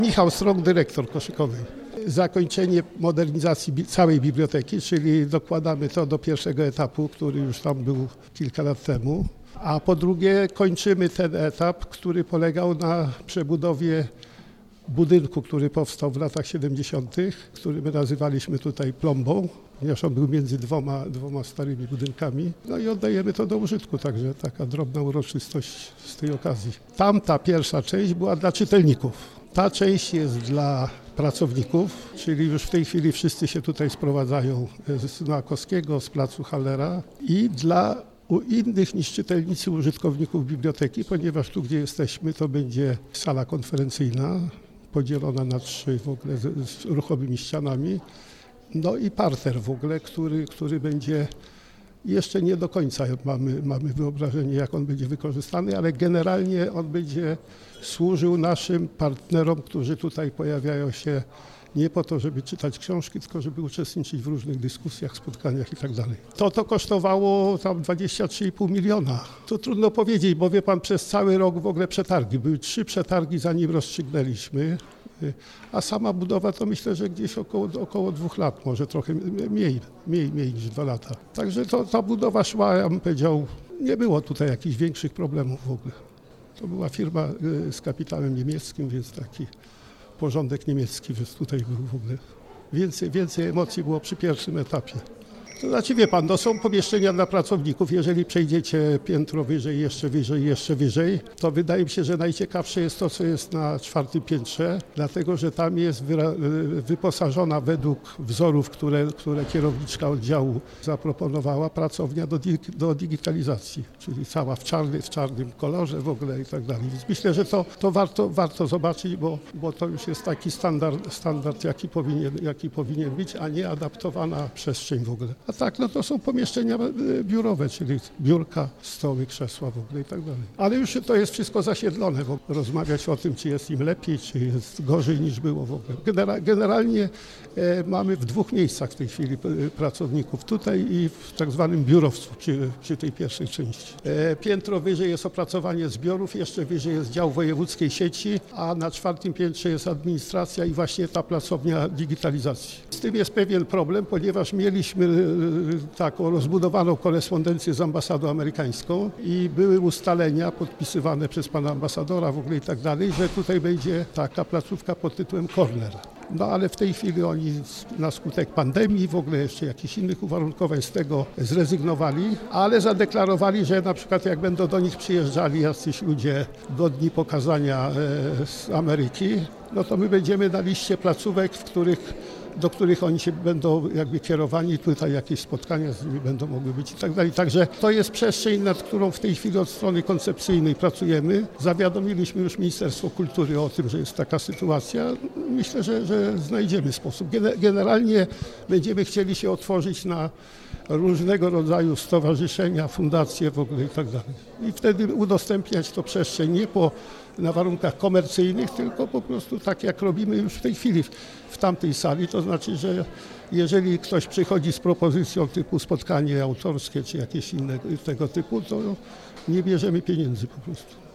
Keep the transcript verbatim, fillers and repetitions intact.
Michał Strąg, dyrektor koszykowej. Zakończenie modernizacji bi- całej biblioteki, czyli dokładamy to do pierwszego etapu, który już tam był kilka lat temu. A po drugie kończymy ten etap, który polegał na przebudowie budynku, który powstał w latach siedemdziesiątych, który my nazywaliśmy tutaj plombą, ponieważ on był między dwoma, dwoma starymi budynkami. No i oddajemy to do użytku, także taka drobna uroczystość z tej okazji. Tamta pierwsza część była dla czytelników. Ta część jest dla pracowników, czyli już w tej chwili wszyscy się tutaj sprowadzają z Noakowskiego, z placu Hallera i dla u innych niż czytelnicy użytkowników biblioteki, ponieważ tu, gdzie jesteśmy, to będzie sala konferencyjna podzielona na trzy w ogóle z, z ruchomymi ścianami, no i parter w ogóle, który, który będzie jeszcze nie do końca mamy, mamy wyobrażenie, jak on będzie wykorzystany, ale generalnie on będzie służył naszym partnerom, którzy tutaj pojawiają się nie po to, żeby czytać książki, tylko żeby uczestniczyć w różnych dyskusjach, spotkaniach i tak dalej. To to kosztowało tam dwadzieścia trzy i pół miliona. To trudno powiedzieć, bo wie pan, przez cały rok w ogóle przetargi. Były trzy przetargi, zanim rozstrzygnęliśmy, a sama budowa to myślę, że gdzieś około, około dwóch lat, może trochę mniej, mniej, mniej niż dwa lata. Także to, ta budowa szła, ja bym powiedział, nie było tutaj jakichś większych problemów w ogóle. To była firma z kapitałem niemieckim, więc taki porządek niemiecki, więc tutaj był w ogóle więcej, więcej emocji było przy pierwszym etapie. To znaczy, wie pan, to są pomieszczenia dla pracowników. Jeżeli przejdziecie piętro wyżej, jeszcze wyżej, jeszcze wyżej, to wydaje mi się, że najciekawsze jest to, co jest na czwartym piętrze, dlatego że tam jest wyra- wyposażona według wzorów, które, które kierowniczka oddziału zaproponowała, pracownia do, di- do digitalizacji, czyli cała w, czarny, w czarnym kolorze w ogóle i tak dalej. Więc myślę, że to, to warto, warto zobaczyć, bo, bo to już jest taki standard, standard jaki, powinien, jaki powinien być, a nie adaptowana przestrzeń w ogóle. A tak, no to są pomieszczenia biurowe, czyli biurka, stoły, krzesła w ogóle i tak dalej. Ale już to jest wszystko zasiedlone, bo rozmawiać o tym, czy jest im lepiej, czy jest gorzej niż było w ogóle. Genera- generalnie e, mamy w dwóch miejscach w tej chwili e, pracowników, tutaj i w tak zwanym biurowcu, przy, przy tej pierwszej części. E, piętro wyżej jest opracowanie zbiorów, jeszcze wyżej jest dział wojewódzkiej sieci, a na czwartym piętrze jest administracja i właśnie ta pracownia digitalizacji. Z tym jest pewien problem, ponieważ mieliśmy taką rozbudowaną korespondencję z ambasadą amerykańską i były ustalenia podpisywane przez pana ambasadora w ogóle i tak dalej, że tutaj będzie taka placówka pod tytułem Corner. No ale w tej chwili oni na skutek pandemii, w ogóle jeszcze jakichś innych uwarunkowań z tego zrezygnowali, ale zadeklarowali, że na przykład jak będą do nich przyjeżdżali jacyś ludzie godni pokazania z Ameryki, no to my będziemy na liście placówek, w których do których oni się będą jakby kierowani, tutaj jakieś spotkania z nimi będą mogły być i tak dalej. Także to jest przestrzeń, nad którą w tej chwili od strony koncepcyjnej pracujemy. Zawiadomiliśmy już Ministerstwo Kultury o tym, że jest taka sytuacja. Myślę, że, że znajdziemy sposób. Generalnie będziemy chcieli się otworzyć na różnego rodzaju stowarzyszenia, fundacje w ogóle i tak dalej. I wtedy udostępniać to przestrzeń nie po, na warunkach komercyjnych, tylko po prostu tak jak robimy już w tej chwili w, w tamtej sali. To znaczy, że jeżeli ktoś przychodzi z propozycją typu spotkanie autorskie czy jakieś inne tego typu, to nie bierzemy pieniędzy po prostu.